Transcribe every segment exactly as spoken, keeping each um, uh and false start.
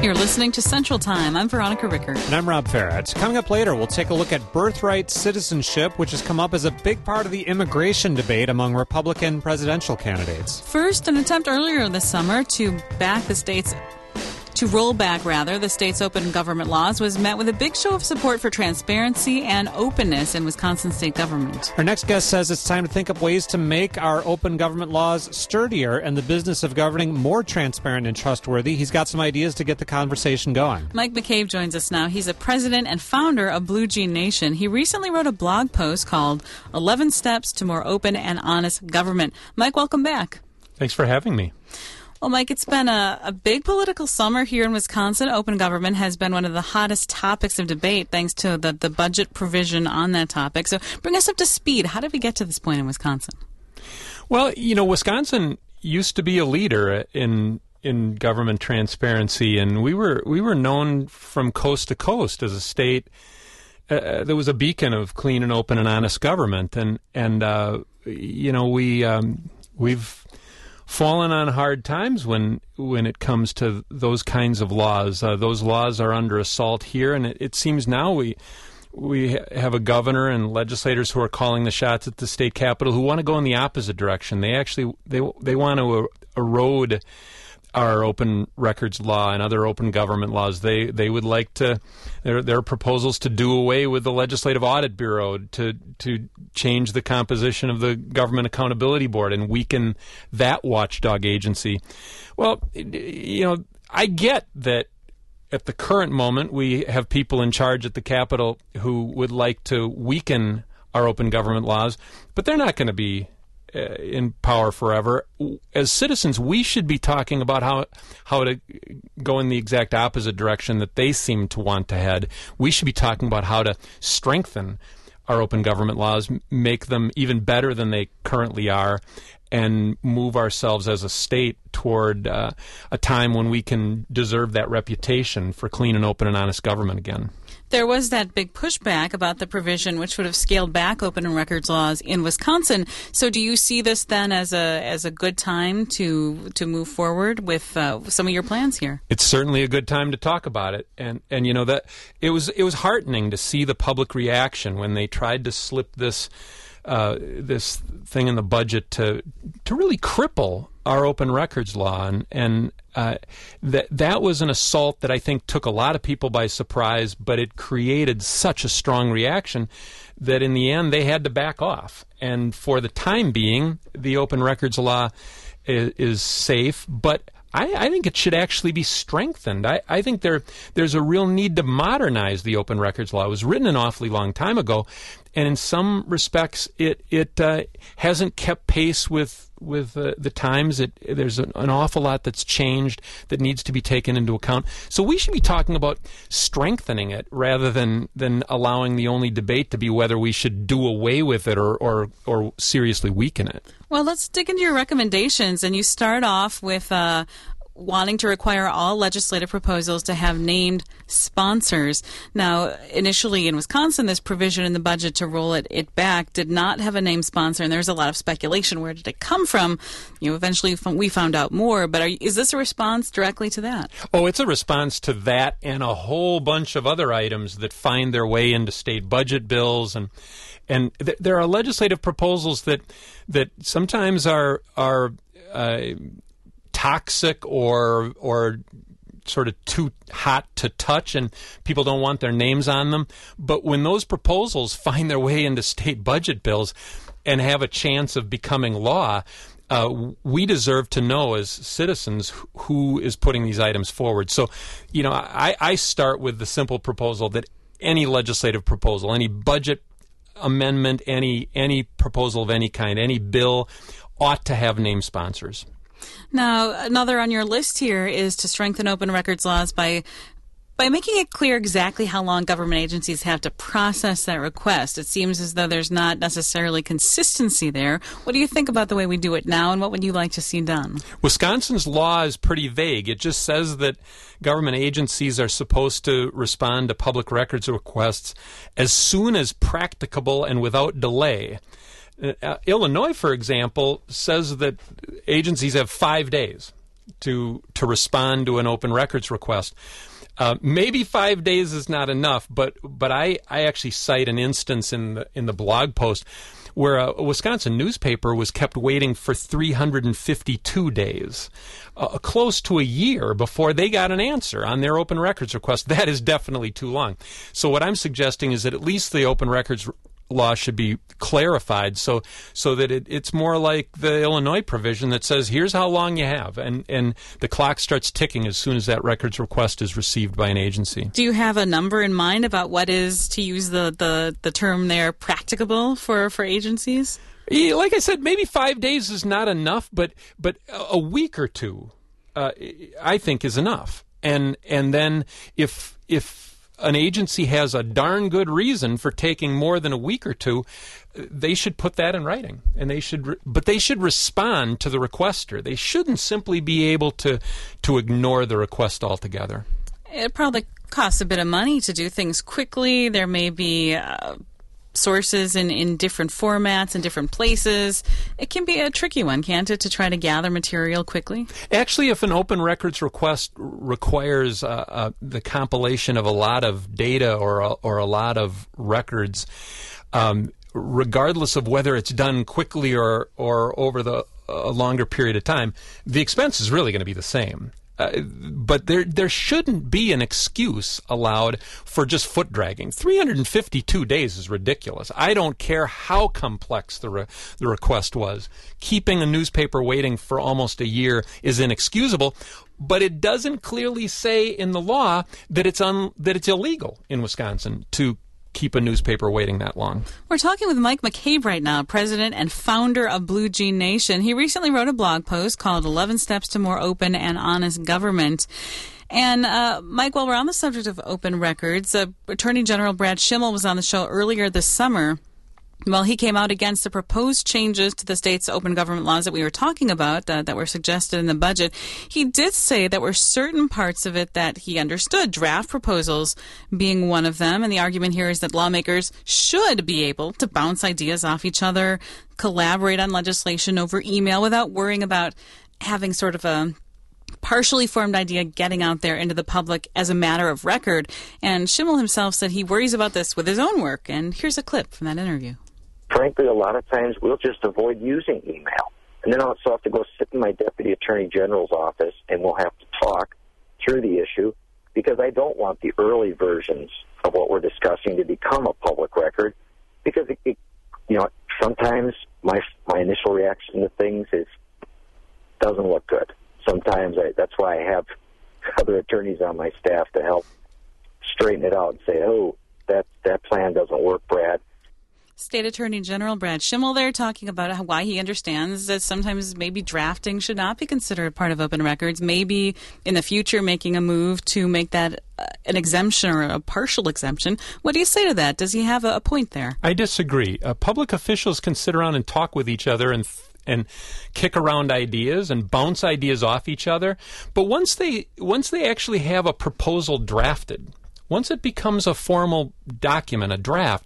You're listening to Central Time. I'm Veronica Ricker. And I'm Rob Farrett. Coming up later, we'll take a look at birthright citizenship, which has come up as a big part of the immigration debate among Republican presidential candidates. First, an attempt earlier this summer to back the state's To roll back, rather, the state's open government laws was met with a big show of support for transparency and openness in Wisconsin state government. Our next guest says it's time to think up ways to make our open government laws sturdier and the business of governing more transparent and trustworthy. He's got some ideas to get the conversation going. Mike McCabe joins us now. He's a president and founder of Blue Jean Nation. He recently wrote a blog post called eleven Steps to More Open and Honest Government. Mike, welcome back. Thanks for having me. Well, Mike, it's been a, a big political summer here in Wisconsin. Open government has been one of the hottest topics of debate thanks to the, the budget provision on that topic. So bring us up to speed. How did we get to this point in Wisconsin? Well, you know, Wisconsin used to be a leader in in government transparency, and we were we were known from coast to coast as a state. Uh, there was a beacon of clean and open and honest government, and and uh, you know we um, we've fallen on hard times when when it comes to those kinds of laws. Uh, those laws are under assault here, and it, it seems now we we have a governor and legislators who are calling the shots at the state capitol who want to go in the opposite direction. They actually they they want to er- erode our open records law and other open government laws. They they would like to. There there are proposals to do away with the Legislative Audit Bureau, to to change the composition of the Government Accountability Board and weaken that watchdog agency. Well, you know, I get that at the current moment we have people in charge at the Capitol who would like to weaken our open government laws, but they're not going to be Uh, in power forever. As citizens, we should be talking about how how to go in the exact opposite direction that they seem to want to head. We should be talking about how to strengthen our open government laws, make them even better than they currently are, and move ourselves as a state toward uh, a time when we can deserve that reputation for clean and open and honest government again. There was that big pushback about the provision which would have scaled back open and records laws in Wisconsin. So do you see this then as a as a good time to to move forward with uh, some of your plans here? It's certainly a good time to talk about it. And and you know that it was it was heartening to see the public reaction when they tried to slip this uh, this thing in the budget to to really cripple our open records law, and and uh, that that was an assault that I think took a lot of people by surprise, but it created such a strong reaction that in the end they had to back off. And for the time being, the open records law is, is safe, but I, I think it should actually be strengthened. I, I think there there's a real need to modernize the open records law. It was written an awfully long time ago, and in some respects, it it uh, hasn't kept pace with with uh, the times. It, there's an, an awful lot that's changed that needs to be taken into account. So we should be talking about strengthening it rather than than allowing the only debate to be whether we should do away with it or or, or seriously weaken it. Well, let's dig into your recommendations, and you start off with uh, wanting to require all legislative proposals to have named sponsors. Now, initially in Wisconsin, this provision in the budget to roll it, it back did not have a named sponsor, and there's a lot of speculation. Where did it come from? You know, eventually we found out more, but are, is this a response directly to that? Oh, it's a response to that and a whole bunch of other items that find their way into state budget bills, and and th- there are legislative proposals that that sometimes are are uh, toxic or or sort of too hot to touch, and people don't want their names on them. But when those proposals find their way into state budget bills and have a chance of becoming law, uh, we deserve to know as citizens who is putting these items forward. So, you know, I, I start with the simple proposal that any legislative proposal, any budget amendment, any any proposal of any kind, any bill ought to have named sponsors. Now, another on your list here is to strengthen open records laws by by making it clear exactly how long government agencies have to process that request. It seems as though there's not necessarily consistency there. What do you think about the way we do it now, and what would you like to see done? Wisconsin's law is pretty vague. It just says that government agencies are supposed to respond to public records requests as soon as practicable and without delay. Uh, Illinois, for example, says that agencies have five days. to to respond to an open records request. Uh, maybe five days is not enough, but but I, I actually cite an instance in the in the blog post where a, a Wisconsin newspaper was kept waiting for three hundred fifty-two days, uh, close to a year before they got an answer on their open records request. That is definitely too long. So what I'm suggesting is that at least the open records law should be clarified so so that it, it's more like the Illinois provision that says here's how long you have, and, and the clock starts ticking as soon as that records request is received by an agency. Do you have a number in mind about what is, to use the, the, the term there, practicable for, for agencies? Yeah, like I said, maybe five days is not enough, but but a week or two, uh, I think, is enough. And and then if if an agency has a darn good reason for taking more than a week or two, they should put that in writing, and they should, re- but they should respond to the requester. They shouldn't simply be able to to ignore the request altogether. It probably costs a bit of money to do things quickly. There may be uh, sources in, in different formats in different places. It can be a tricky one, can't it, to try to gather material quickly? Actually, if an open records request requires uh, uh, the compilation of a lot of data or a, or a lot of records, um, regardless of whether it's done quickly or or over the a longer period of time, the expense is really going to be the same. Uh, but there there shouldn't be an excuse allowed for just foot dragging. three hundred fifty-two days is ridiculous. I don't care how complex the re- the request was. Keeping a newspaper waiting for almost a year is inexcusable, but it doesn't clearly say in the law that it's un- that it's illegal in Wisconsin to keep a newspaper waiting that long. We're talking with Mike McCabe right now, president and founder of Blue Jean Nation. He recently wrote a blog post called eleven Steps to More Open and Honest Government. And, uh, Mike, while we're on the subject of open records, uh, Attorney General Brad Schimel was on the show earlier this summer. Well, he came out against the proposed changes to the state's open government laws that we were talking about, uh, that were suggested in the budget. He did say that were certain parts of it that he understood, draft proposals being one of them. And the argument here is that lawmakers should be able to bounce ideas off each other, collaborate on legislation over email without worrying about having sort of a partially formed idea getting out there into the public as a matter of record. And Schimel himself said he worries about this with his own work. And here's a clip from that interview. Frankly, a lot of times we'll just avoid using email. And then I'll also have to go sit in my deputy attorney general's office, and we'll have to talk through the issue because I don't want the early versions of what we're discussing to become a public record because, it, it, you know, sometimes my my initial reaction to things is doesn't look good. Sometimes I, that's why I have other attorneys on my staff to help straighten it out and say, oh, that, that plan doesn't work, Brad. State Attorney General Brad Schimel there talking about how, why he understands that sometimes maybe drafting should not be considered a part of open records. Maybe in the future making a move to make that uh, an exemption or a partial exemption. What do you say to that? Does he have a, a point there? I disagree. Uh, public officials can sit around and talk with each other and th- and kick around ideas and bounce ideas off each other. But once they once they actually have a proposal drafted, once it becomes a formal document, a draft,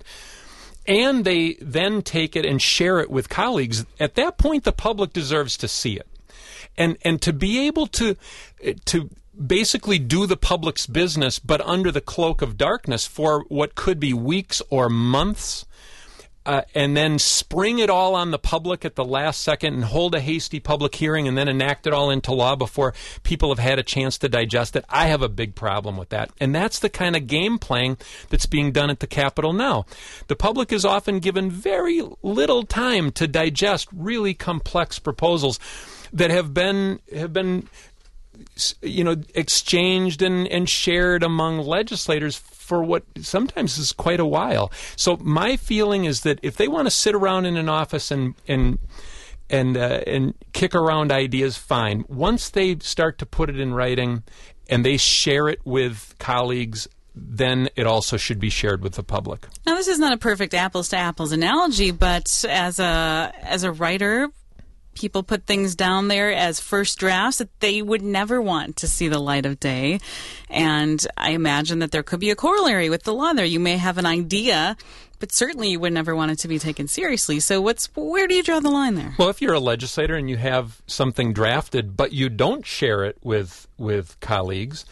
and they then take it and share it with colleagues, at that point the public deserves to see it. And and to be able to to basically do the public's business but under the cloak of darkness for what could be weeks or months, uh, and then spring it all on the public at the last second and hold a hasty public hearing and then enact it all into law before people have had a chance to digest it. I have a big problem with that. And that's the kind of game playing that's being done at the Capitol now. The public is often given very little time to digest really complex proposals that have been have been you know exchanged and, and shared among legislators for what sometimes is quite a while. So my feeling is that if they want to sit around in an office and and and uh, and kick around ideas, fine. Once they start to put it in writing and they share it with colleagues, then it also should be shared with the public. Now, this is not a perfect apples to apples analogy, but as a as a writer, people put things down there as first drafts that they would never want to see the light of day. And I imagine that there could be a corollary with the law there. You may have an idea but certainly you would never want it to be taken seriously. So what's where do you draw the line there? Well, if you're a legislator and you have something drafted, but you don't share it with with colleagues,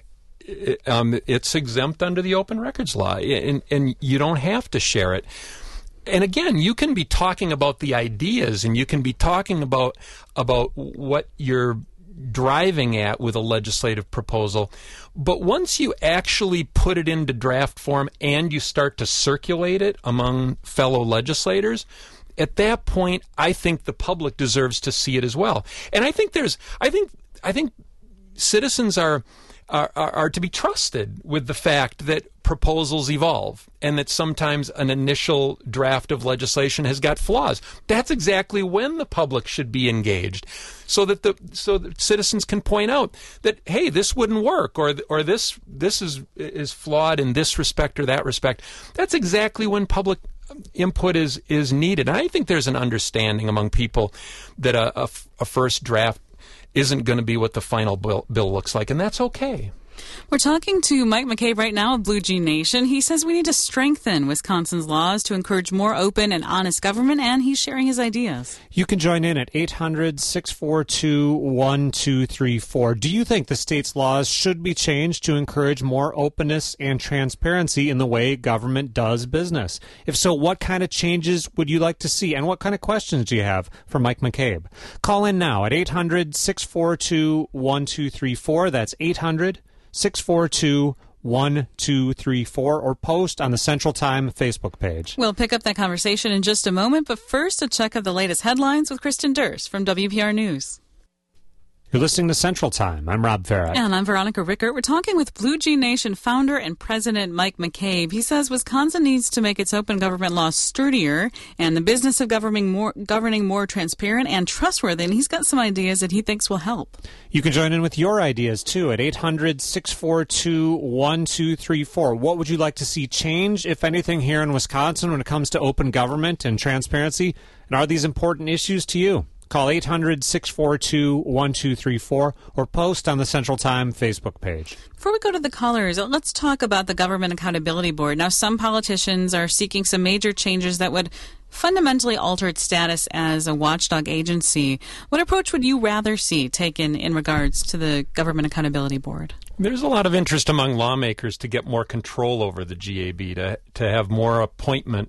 it, um, it's exempt under the Open Records Law, and, and you don't have to share it. And again, you can be talking about the ideas, and you can be talking about about what you're driving at with a legislative proposal, but once you actually put it into draft form and you start to circulate it among fellow legislators, at that point, I think the public deserves to see it as well. And I think there's, I think, I think citizens are. Are, are, are to be trusted with the fact that proposals evolve and that sometimes an initial draft of legislation has got flaws. That's exactly when the public should be engaged, so that the so that citizens can point out that, hey, this wouldn't work, or or this this is is flawed in this respect or that respect. That's exactly when public input is is needed. And I think there's an understanding among people that a, a, a first draft isn't going to be what the final bill, bill looks like, and that's okay. We're talking to Mike McCabe right now of Blue Jean Nation. He says we need to strengthen Wisconsin's laws to encourage more open and honest government, and he's sharing his ideas. You can join in at eight hundred, six four two, one two three four. Do you think the state's laws should be changed to encourage more openness and transparency in the way government does business? If so, what kind of changes would you like to see, and what kind of questions do you have for Mike McCabe? Call in now at eight hundred, six four two, one two three four. That's eight hundred, six four two, one two three four, or post on the Central Time Facebook page. We'll pick up that conversation in just a moment, but first a check of the latest headlines with Kristen Durst from W P R News. You're listening to Central Time. I'm Rob Farah. And I'm Veronica Rickert. We're talking with Blue Jean Nation founder and president Mike McCabe. He says Wisconsin needs to make its open government laws sturdier and the business of governing more, governing more transparent and trustworthy. And he's got some ideas that he thinks will help. You can join in with your ideas, too, at eight hundred, six four two, one two three four. What would you like to see change, if anything, here in Wisconsin when it comes to open government and transparency? And are these important issues to you? Call eight hundred, six four two, one two three four or post on the Central Time Facebook page. Before we go to the callers, let's talk about the Government Accountability Board. Now, some politicians are seeking some major changes that would fundamentally alter its status as a watchdog agency. What approach would you rather see taken in regards to the Government Accountability Board? There's a lot of interest among lawmakers to get more control over the G A B, to to have more appointment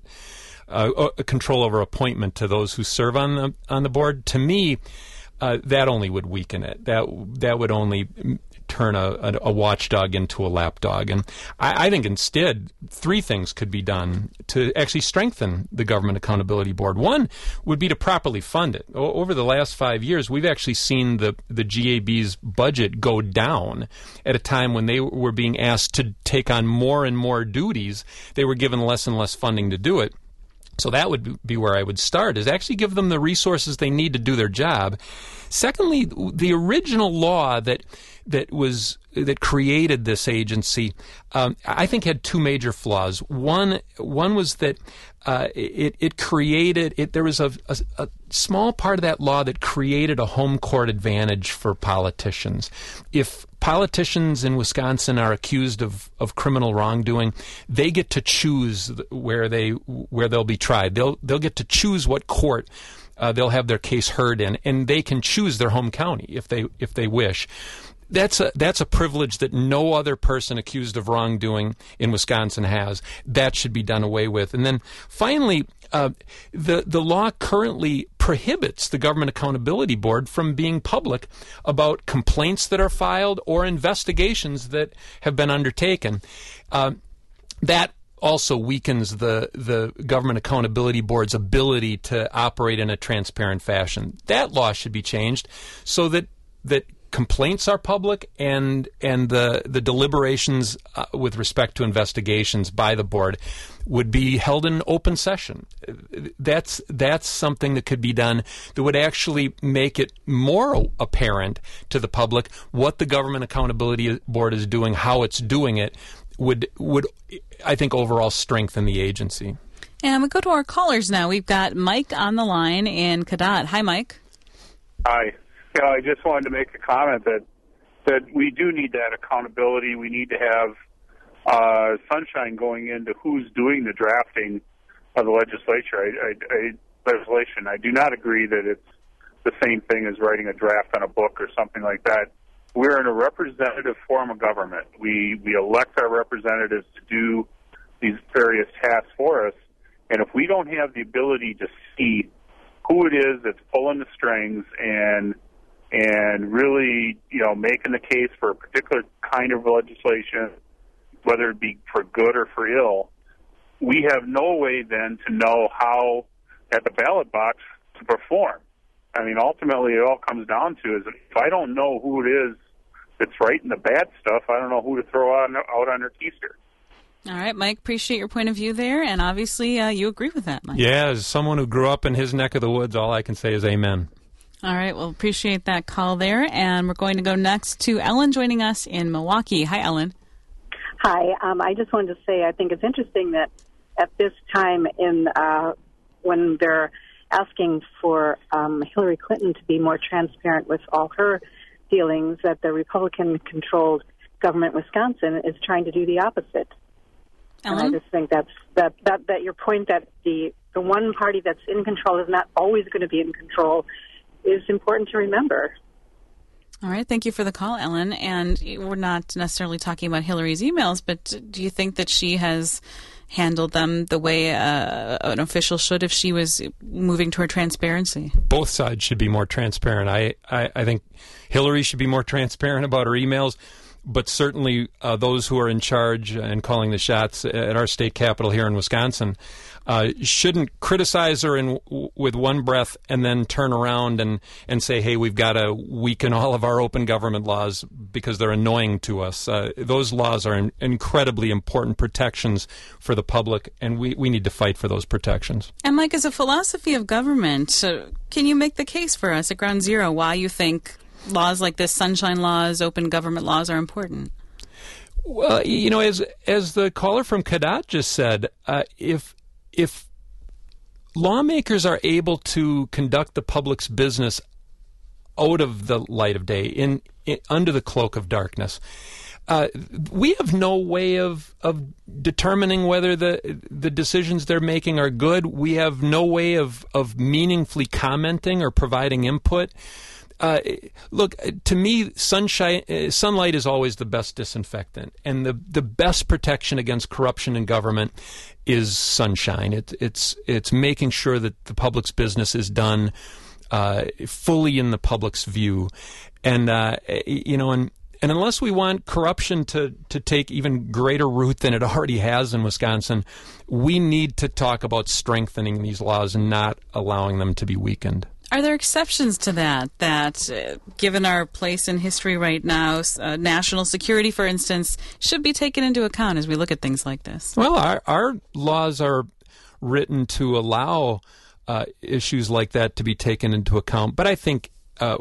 Uh, control over appointment to those who serve on the on the board. To me, uh, that only would weaken it. That that would only turn a, a, a watchdog into a lapdog. And I, I think instead, three things could be done to actually strengthen the Government Accountability Board. One would be to properly fund it. O- over the last five years, we've actually seen the, the G A B's budget go down at a time when they were being asked to take on more and more duties. They were given less and less funding to do it. So that would be where I would start, is actually give them the resources they need to do their job. Secondly, the original law that that was that created this agency, um, I think had two major flaws. One one was that uh, it it created it. There was a, a, a small part of that law that created a home court advantage for politicians. If politicians in Wisconsin are accused of, of criminal wrongdoing, they get to choose where they where they'll be tried. They'll they'll get to choose what court uh, they'll have their case heard in, and they can choose their home county if they if they wish. That's a that's a privilege that no other person accused of wrongdoing in Wisconsin has. That should be done away with. And then finally, uh, the the law currently prohibits the Government Accountability Board from being public about complaints that are filed or investigations that have been undertaken. Uh, that also weakens the the Government Accountability Board's ability to operate in a transparent fashion. That law should be changed so that that complaints are public, and and the the deliberations uh, with respect to investigations by the board would be held in open session. That's that's something that could be done that would actually make it more apparent to the public what the Government Accountability Board is doing, how it's doing it. Would would I think overall strengthen the agency. And we go to our callers now. We've got Mike on the line in Cadott. Hi, Mike. Hi. You know, I just wanted to make a comment that that we do need that accountability. We need to have uh, sunshine going into who's doing the drafting of the legislature. I, I, I, legislation. I do not agree that it's the same thing as writing a draft on a book or something like that. We're in a representative form of government. We we elect our representatives to do these various tasks for us, and if we don't have the ability to see who it is that's pulling the strings and and really, you know, making the case for a particular kind of legislation, whether it be for good or for ill, we have no way then to know how at the ballot box to perform. I mean, ultimately, it all comes down to is if I don't know who it is that's writing the bad stuff, I don't know who to throw out, out on their keister. All right, Mike, appreciate your point of view there, and obviously uh, you agree with that, Mike. Yeah, as someone who grew up in his neck of the woods, all I can say is amen. All right, well, appreciate that call there, and we're going to go next to Ellen joining us in Milwaukee. Hi, Ellen. Hi, um, I just wanted to say I think it's interesting that at this time in uh, when they're asking for um, Hillary Clinton to be more transparent with all her dealings, that the Republican-controlled government Wisconsin is trying to do the opposite. Ellen? And I just think that's that, that that your point that the the one party that's in control is not always going to be in control is important to remember. All right, thank you for the call, Ellen. And we're not necessarily talking about Hillary's emails, but do you think that she has handled them the way uh, an official should if she was moving toward transparency? Both sides should be more transparent. I, I, I think Hillary should be more transparent about her emails, but certainly uh, those who are in charge and calling the shots at our state capitol here in Wisconsin uh, shouldn't criticize her in, with one breath and then turn around and, and say, hey, we've got to weaken all of our open government laws because they're annoying to us. Uh, those laws are in, incredibly important protections for the public, and we, we need to fight for those protections. And, Mike, as a philosophy of government, uh, can you make the case for us at Ground Zero why you think laws like this, sunshine laws, open government laws, are important? Well, you know, as as the caller from Cadott just said, uh, if if lawmakers are able to conduct the public's business out of the light of day, in, in under the cloak of darkness, uh, we have no way of of determining whether the the decisions they're making are good. We have no way of of meaningfully commenting or providing input. Uh, look, to me, sunshine, uh, sunlight is always the best disinfectant, and the the best protection against corruption in government is sunshine. It, it's it's making sure that the public's business is done uh, fully in the public's view, and uh, you know, and and unless we want corruption to to take even greater root than it already has in Wisconsin, we need to talk about strengthening these laws and not allowing them to be weakened. Are there exceptions to that, that uh, given our place in history right now, uh, national security, for instance, should be taken into account as we look at things like this? Well, our, our laws are written to allow uh, issues like that to be taken into account. But I think uh,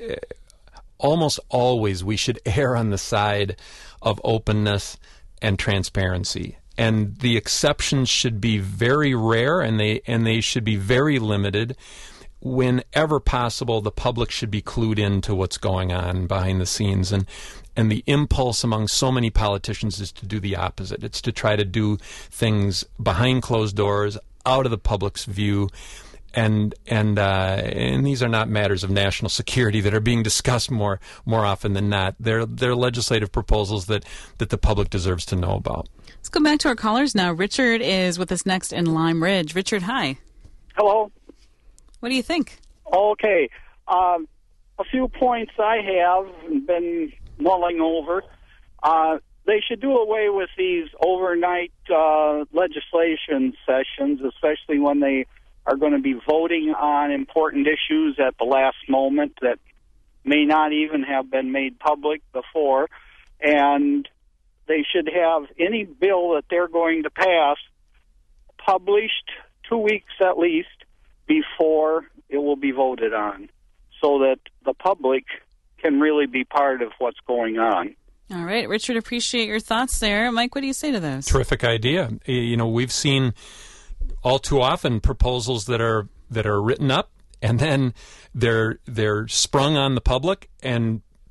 almost always we should err on the side of openness and transparency. And the exceptions should be very rare, and they and they should be very limited. Whenever possible, the public should be clued into what's going on behind the scenes. And and the impulse among so many politicians is to do the opposite. It's to try to do things behind closed doors, out of the public's view. And and uh, and these are not matters of national security that are being discussed more more often than not. They're they're legislative proposals that, that the public deserves to know about. Let's go back to our callers now. Richard is with us next in Lime Ridge. Richard, hi. Hello. What do you think? Okay. Um, a few points I have been mulling over. Uh, they should do away with these overnight uh, legislation sessions, especially when they are going to be voting on important issues at the last moment that may not even have been made public before. And they should have any bill that they're going to pass published two weeks at least before it will be voted on, so that the public can really be part of what's going on. All right, Richard, appreciate your thoughts there. Mike, what do you say to those? Terrific idea. You know, we've seen all too often proposals that are that are written up and then they're they're sprung on the public, and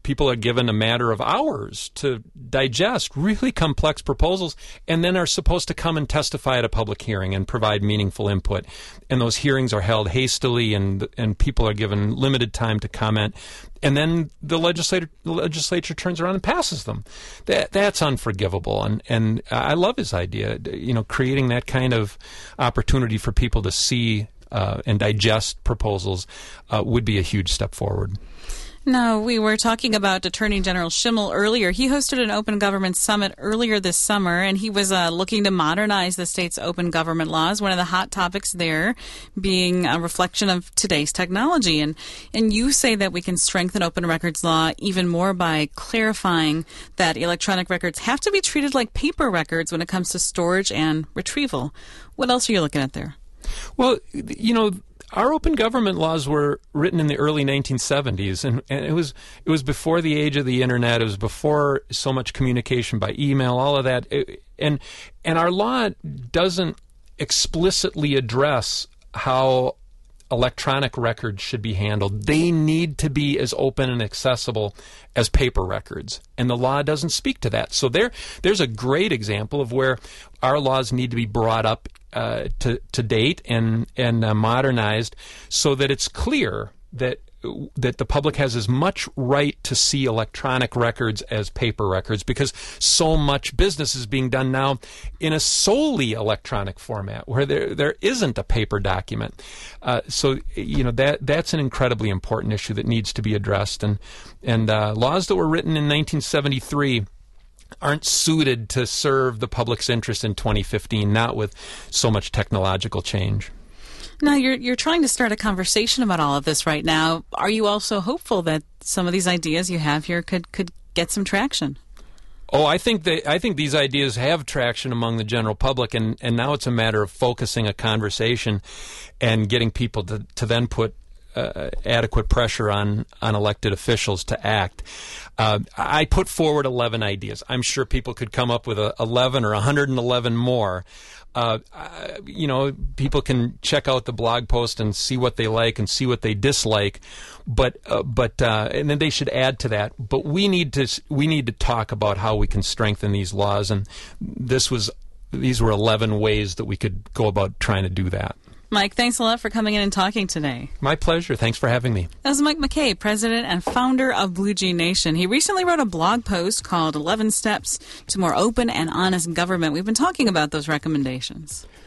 people are given a matter of hours to digest really complex proposals and then are supposed to come and testify at a public hearing and provide meaningful input. And those hearings are held hastily, and and people are given limited time to comment. And then the legislature, the legislature turns around and passes them. That that's unforgivable. And, and I love his idea, you know, creating that kind of opportunity for people to see uh, and digest proposals uh, would be a huge step forward. Now, we were talking about Attorney General Schimmel earlier. He hosted an open government summit earlier this summer, and he was uh, looking to modernize the state's open government laws. One of the hot topics there being a reflection of today's technology. And, and you say that we can strengthen open records law even more by clarifying that electronic records have to be treated like paper records when it comes to storage and retrieval. What else are you looking at there? Well, you know, our open government laws were written in the early nineteen seventies, and, and it was it was before the age of the internet. It was before so much communication by email, all of that. It, and and our law doesn't explicitly address how electronic records should be handled. They need to be as open and accessible as paper records, and the law doesn't speak to that. So there, there's a great example of where our laws need to be brought up uh, to to date and and uh, modernized, so that it's clear that that the public has as much right to see electronic records as paper records, because so much business is being done now in a solely electronic format where there there isn't a paper document. Uh, so you know that that's an incredibly important issue that needs to be addressed, and and uh, laws that were written in nineteen seventy-three aren't suited to serve the public's interest in twenty fifteen, not with so much technological change. Now, you're you're trying to start a conversation about all of this right now. Are you also hopeful that some of these ideas you have here could, could get some traction? Oh, I think that I think these ideas have traction among the general public, and, and now it's a matter of focusing a conversation and getting people to, to then put uh, adequate pressure on, on elected officials to act. Uh, I put forward eleven ideas. I'm sure people could come up with a eleven or one hundred eleven more. Uh, you know, people can check out the blog post and see what they like and see what they dislike, but uh, but uh, and then they should add to that. But we need to we need to talk about how we can strengthen these laws, and this was these were eleven ways that we could go about trying to do that. Mike, thanks a lot for coming in and talking today. My pleasure. Thanks for having me. That was Mike McKay, president and founder of Blue Jean Nation. He recently wrote a blog post called eleven Steps to More Open and Honest Government. We've been talking about those recommendations.